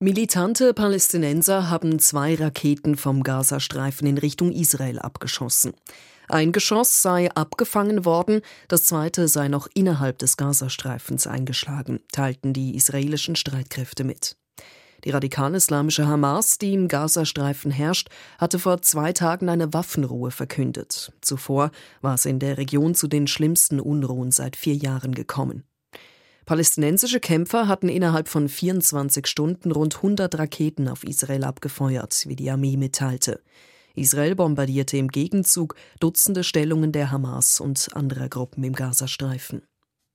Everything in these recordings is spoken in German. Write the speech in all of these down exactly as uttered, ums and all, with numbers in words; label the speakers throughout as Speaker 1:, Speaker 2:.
Speaker 1: Militante Palästinenser haben zwei Raketen vom Gazastreifen in Richtung Israel abgeschossen. Ein Geschoss sei abgefangen worden, das zweite sei noch innerhalb des Gazastreifens eingeschlagen, teilten die israelischen Streitkräfte mit. Die radikal-islamische Hamas, die im Gazastreifen herrscht, hatte vor zwei Tagen eine Waffenruhe verkündet. Zuvor war es in der Region zu den schlimmsten Unruhen seit vier Jahren gekommen. Palästinensische Kämpfer hatten innerhalb von vierundzwanzig Stunden rund hundert Raketen auf Israel abgefeuert, wie die Armee mitteilte. Israel bombardierte im Gegenzug Dutzende Stellungen der Hamas und anderer Gruppen im Gazastreifen.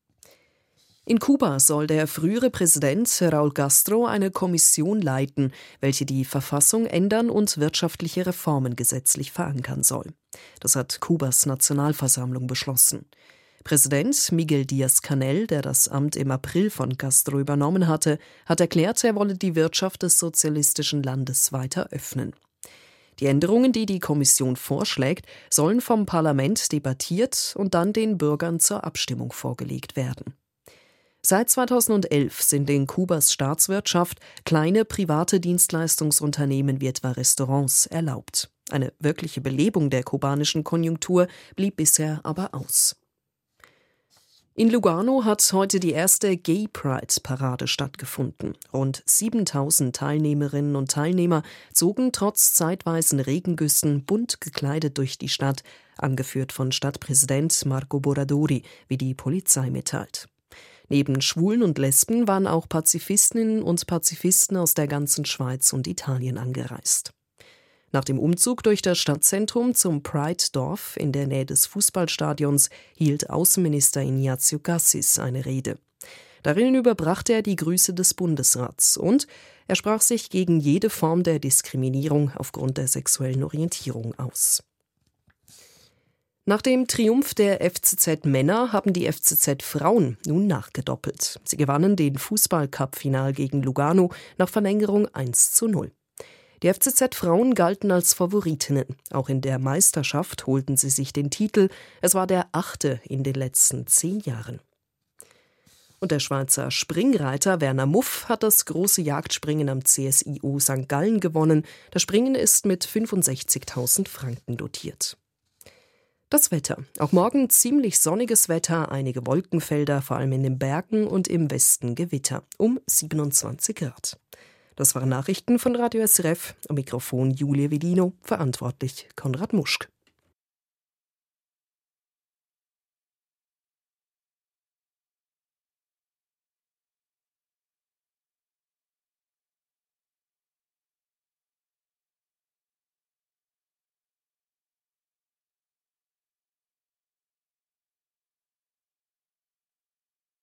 Speaker 1: In Kuba soll der frühere Präsident Raúl Castro eine Kommission leiten, welche die Verfassung ändern und wirtschaftliche Reformen gesetzlich verankern soll. Das hat Kubas Nationalversammlung beschlossen. Präsident Miguel Díaz-Canel, der das Amt im April von Castro übernommen hatte, hat erklärt, er wolle die Wirtschaft des sozialistischen Landes weiter öffnen. Die Änderungen, die die Kommission vorschlägt, sollen vom Parlament debattiert und dann den Bürgern zur Abstimmung vorgelegt werden. Seit zweitausendelf sind in Kubas Staatswirtschaft kleine private Dienstleistungsunternehmen wie etwa Restaurants erlaubt. Eine wirkliche Belebung der kubanischen Konjunktur blieb bisher aber aus. In Lugano hat heute die erste Gay Pride-Parade stattgefunden. Rund siebentausend Teilnehmerinnen und Teilnehmer zogen trotz zeitweisen Regengüssen bunt gekleidet durch die Stadt, angeführt von Stadtpräsident Marco Boradori, wie die Polizei mitteilt. Neben Schwulen und Lesben waren auch Pazifistinnen und Pazifisten aus der ganzen Schweiz und Italien angereist. Nach dem Umzug durch das Stadtzentrum zum Pride-Dorf in der Nähe des Fußballstadions hielt Außenminister Ignazio Cassis eine Rede. Darin überbrachte er die Grüße des Bundesrats und er sprach sich gegen jede Form der Diskriminierung aufgrund der sexuellen Orientierung aus. Nach dem Triumph der F C Z-Männer haben die F C Z-Frauen nun nachgedoppelt. Sie gewannen den Fußball-Cup-Final gegen Lugano nach Verlängerung eins zu null. Die F C Z-Frauen galten als Favoritinnen. Auch in der Meisterschaft holten sie sich den Titel. Es war der achte in den letzten zehn Jahren. Und der Schweizer Springreiter Werner Muff hat das große Jagdspringen am C S I O Sankt Gallen gewonnen. Das Springen ist mit fünfundsechzigtausend Franken dotiert. Das Wetter. Auch morgen ziemlich sonniges Wetter, einige Wolkenfelder, vor allem in den Bergen und im Westen Gewitter. Um siebenundzwanzig Grad. Das waren Nachrichten von Radio S R F. Am Mikrofon Julia Velino, verantwortlich Konrad Muschk.